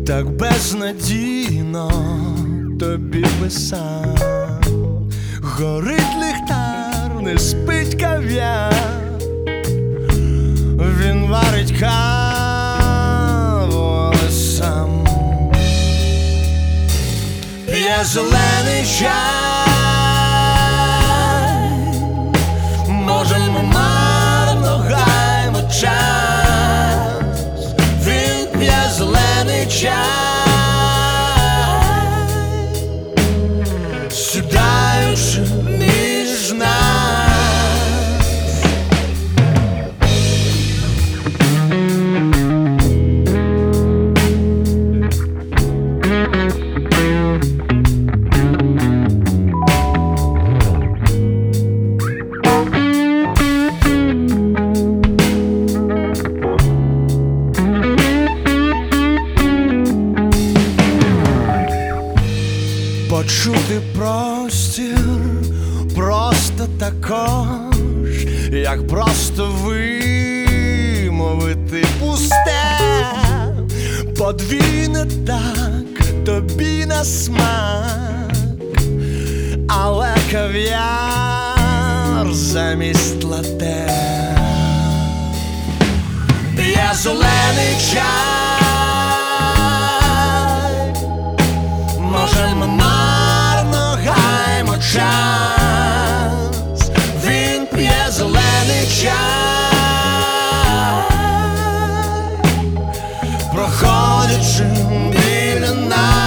так безнадійно тобі писав. Горить ліхтар, не спить кав'яр, він варить каву, але сам п'є зелений чай. Може, ми марно гаймо час, він п'є зелений чай, сідаючи між нас. Почути простір просто також, як просто вимовити пусте. Подвійне так тобі на смак, але кав'яр замість лате. П'є зелений чай, може, ми марно гаймо час, він п'є зелений чай, проходячи біля нас.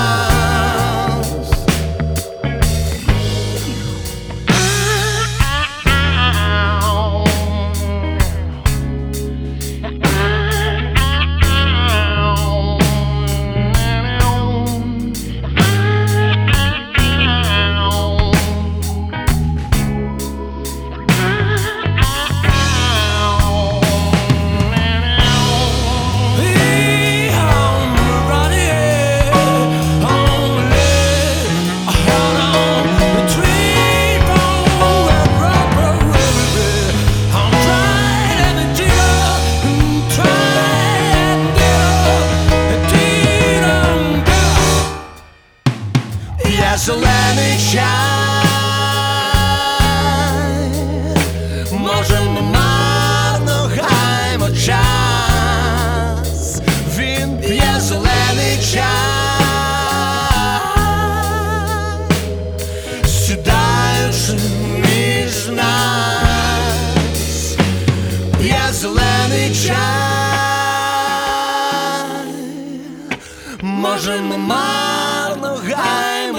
Зелений чай, може, ми марно гаймо час, він п'є зелений чай, сідаючи між нас. П'є зелений чай, може, ми марно гаймо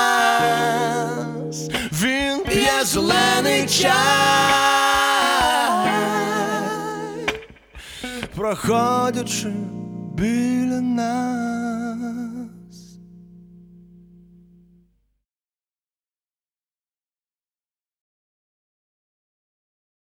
час, він п'є зелений чай, проходячи біля нас.